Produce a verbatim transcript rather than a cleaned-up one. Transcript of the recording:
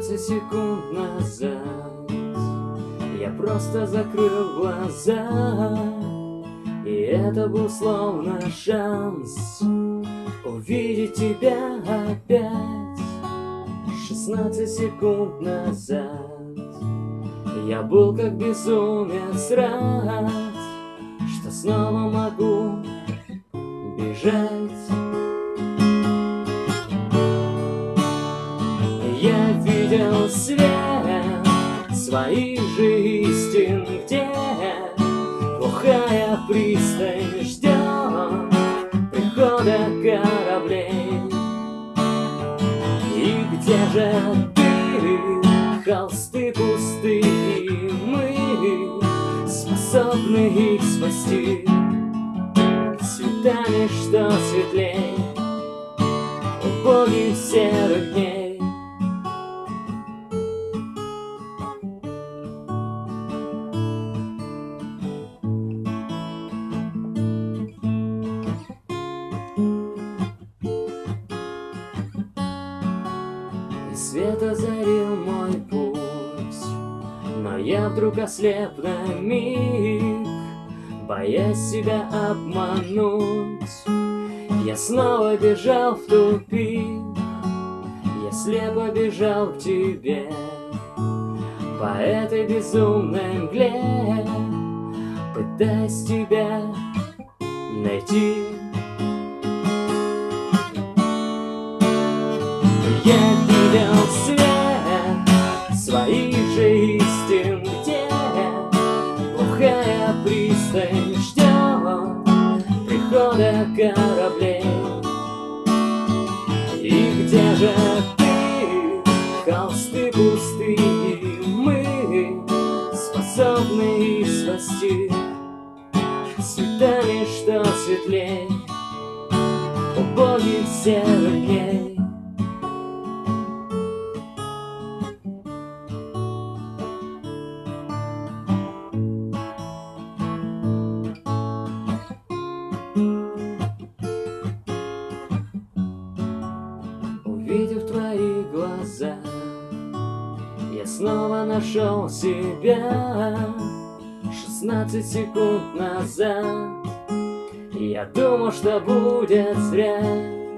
шестнадцать секунд назад я просто закрыл глаза, и это был словно шанс увидеть тебя опять. Шестнадцать секунд назад я был как безумец рад, что снова могу бежать. Я видел свет своих же истин, где глухая пристань ждет прихода кораблей. И где же ты, холсты пустые, и мы способны их спасти цветами, что светлей убогих серых дней. И свет озарил мой путь, но я вдруг ослеп на миг, боясь себя обмануть. Я снова бежал в тупик, я слепо бежал к тебе по этой безумной мгле, пытаясь тебя найти. Я видел свет своих же истин, где глухая пристань ждет прихода кораблей. И где же ты, холсты пустые, мы способны их спасти цветами, что светлей убогих серых дней. Увидев твои глаза, я снова нашел себя. Шестнадцать секунд назад я думал, что будет зря.